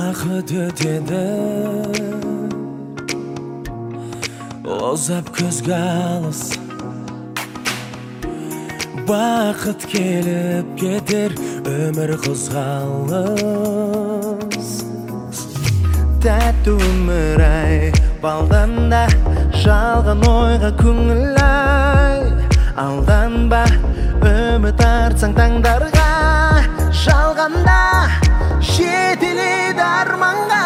Vakit ötedi, ozap közge alыс. Vakit kelip keter, ömür kızgalыс. Tәтті өмір ай, балданда жалған ойға көңіл ай. Алданба, үміт артсаң таңдарға, жалғанда жетелейді арманға.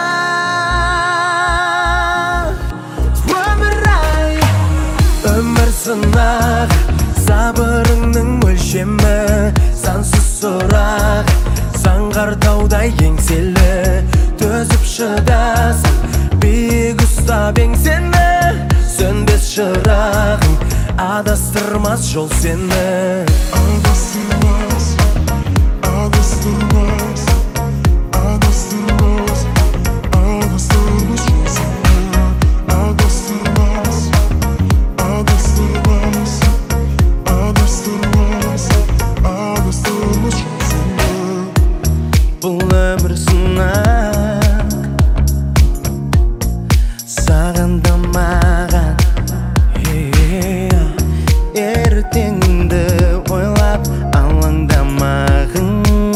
Өмір ай, Өмір сынақ, сабырыңның өлшемі, сансыз сұрақ, заңғар таудай еңселі. Төзіп шыдасың, биік ұстап еңсені, сөнбес шырағың, адастырмас жол сені. Adastırmaz, adastırmaz, adastırmaz, adastırmaz yol seni. Adastırmaz, adastırmaz, adastırmaz, adastırmaz yol seni. бұл өмір сынақ, саған да маған. Ертеңді ойлап алаңдамағың.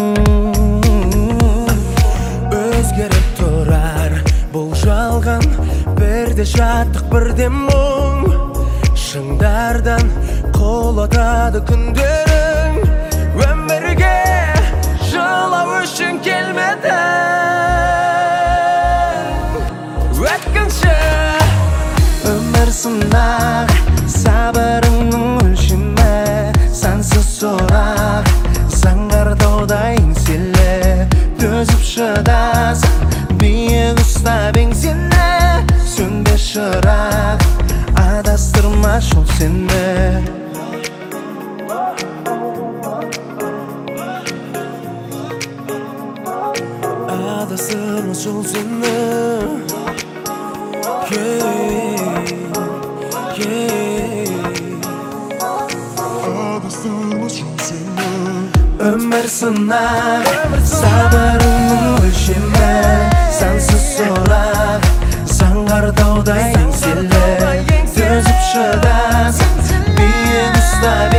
Өзгеріп тұрар бұл жалған, бірде шаттық бірде мұң. Шыңдардан қол атады күндерің, өмірге жылау үшін келмедің. Өткінші Өмір сынақ, сабырыңның өлшемі, сансыз сұрақ, заңғар таудай еңселі. Төзіп шыдасың, биік ұстап еңсені, сөнбес шырақ, адастырмас жол сені. Adastırmaz жол сені. Adastırmaz yol seni. Өмір сынақ, сабырыңның өлшемі, сансыз сұрақ, заңғар таудай еңселі. Төзіп шыдасың, биік ұстап